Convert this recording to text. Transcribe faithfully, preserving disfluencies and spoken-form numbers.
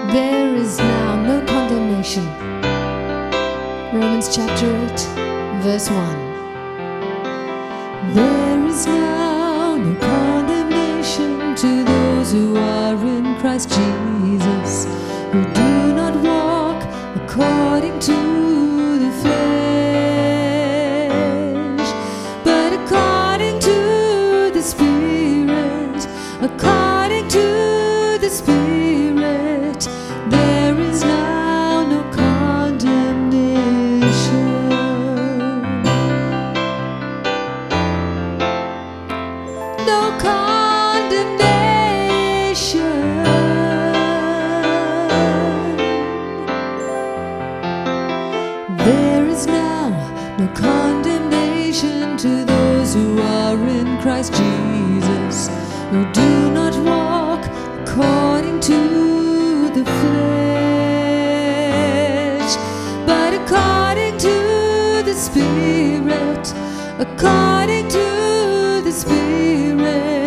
There is now no condemnation. Romans chapter eight, verse one. There is now no condemnation to those who are in Christ Jesus, who do not walk according to the flesh, but according to the Spirit. According to the Spirit, there is now no condemnation. No condemnation. There is now no condemnation to those who are in Christ Jesus, who do not walk according to the flesh, but according to the Spirit. According to the Spirit.